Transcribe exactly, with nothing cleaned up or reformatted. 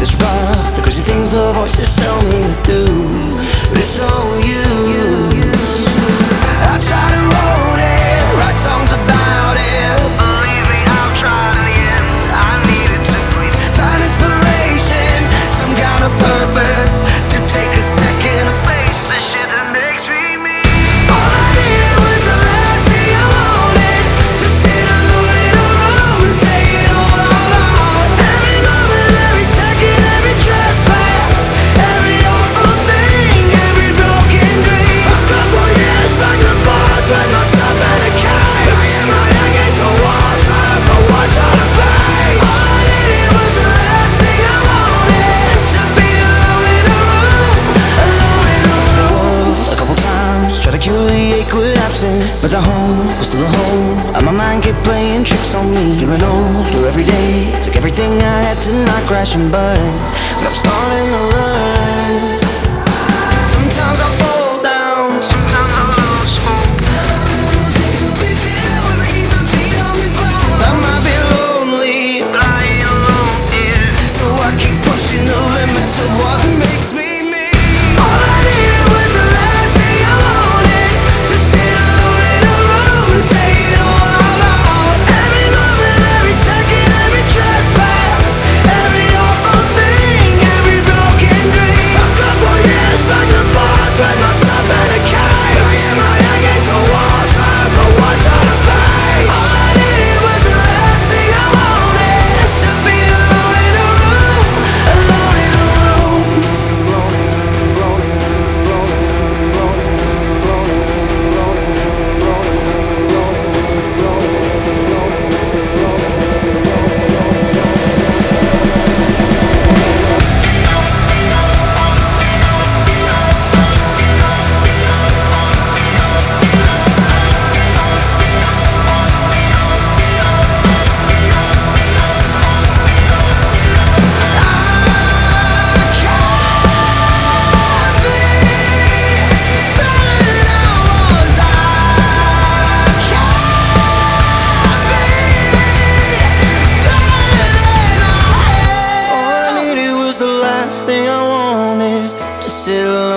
this rough, the crazy things the voices tell me to do. But it's no use. I try to roll it, write songs about it. Believe me, I've tried in the end. I needed to breathe, find inspiration, some kind of purpose, to take a second to face the shit that makes me me. All I needed was the last thing I wanted, to sit alone in a room and say it all out loud. Every moment, every second, every trespass, every awful thing, every broken dream. A couple years back and forth with myself in a cage, banging my head against the walls, trying to put words on a page. All I needed was the last thing I wanted, to be alone in a room, alone in a room. Spent the world a couple times, tried to cure the ache with absence, but the home was still a home, and my mind kept playing tricks on me. Feeling older every day, took everything I had to not crash and burn, but I'm starting to learn. Sometimes I fall down, sometimes I lose hope. Things will be filled when I keep my feet on the ground. I might be lonely, but I ain't alone here, so I keep pushing the limits of what makes me me. All I needed was the last thing I wanted, to sit alone in a room and say it all out loud. Every moment, every second, every trespass, every awful thing, every broken dream. A couple years back and forth with myself in a cage, banging my head against the walls, trying to put words on a page. All I needed was the last thing I wanted, to be alone in a room, alone in a room. Thing I wanted, to sit alone